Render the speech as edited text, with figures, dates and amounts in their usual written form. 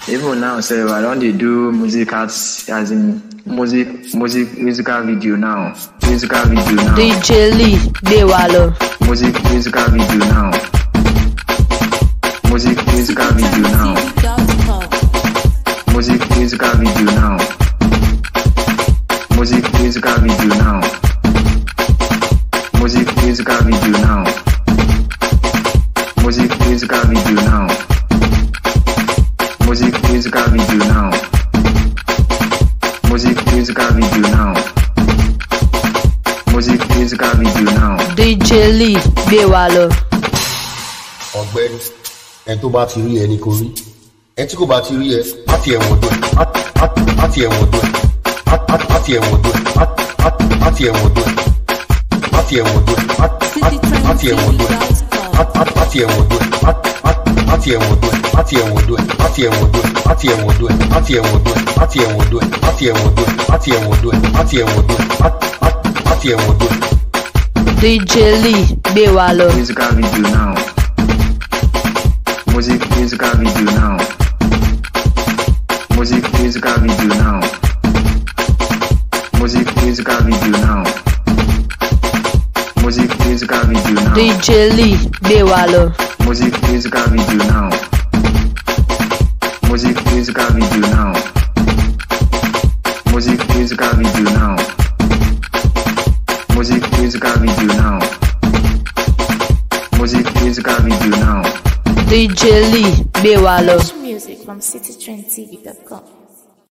Even now, sir, I don't dey do music arts as in musical video now. Musical video now. DJ Lee Bewalo. Musical video now. Musical video now. Musical video now. Musical video now. Musical video now. Musical video now. Musical video now. Musical video now. Musical video now. DJ Lee Bewalo. Ọ̀gbẹ́ni ẹni tó bá ti rí ẹni kò rí ẹni tí kò bá ti rí ẹ láti ẹ̀wọ̀n dùn láti ẹ̀wọ̀n dùn láti ẹ̀wọ̀n dùn láti ẹ̀wọ̀n dùn láti ẹ̀wọ̀n dùn láti ẹ̀wọ̀n dùn láti ẹ̀wọ̀n dùn láti ẹ̀wọ̀n dùn láti ẹ̀wọ̀n dùn láti ẹ̀wọ̀n dùn láti ẹ̀wọ̀n dùn láti ẹ̀wọ̀n dùn láti ẹ̀wọ̀n dùn láti ẹ̀wọ̀n dùn láti ẹ̀wọ̀n dùn láti ẹ̀wọ̀n dùn láti ẹ̀wọ̀n dùn. DJ Lee Bewalo. Musical video now. Musical video now. Musical video now. Musical video now. Musical video now. DJ Lee Bewalo. Musical video now. Musical video now. Musical video now. Musical video now. Musical video now. DJ Lee Bewalo. Music from citytrendtv.com.